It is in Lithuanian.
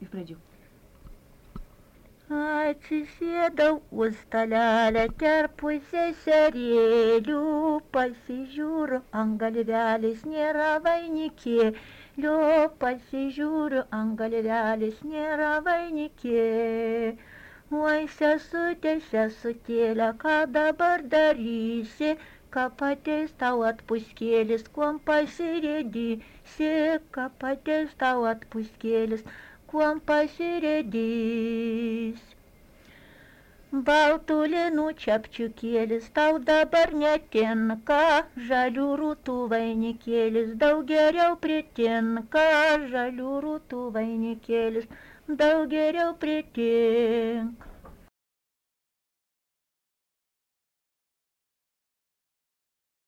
iš pradžių. Atsisėdau už stalelę kerpui seserėlių, pasižiūriu, ant galvelės nėra vainikėlio, pasižiūriu, ant galvelės nėra vainikėlio. Oi, sesutė, sesutėlė, ką dabar darysi, ką pateis tau atpuskėlis, kuom pasirėdysi, ką pateis tau atpuskėlis, kuom pasirėdys. Baltų linų čepčiukėlis tau dabar netinka, žalių rūtų vainikėlis daug geriau pritinka, žalių rūtų vainikėlis daug geriau pritinka.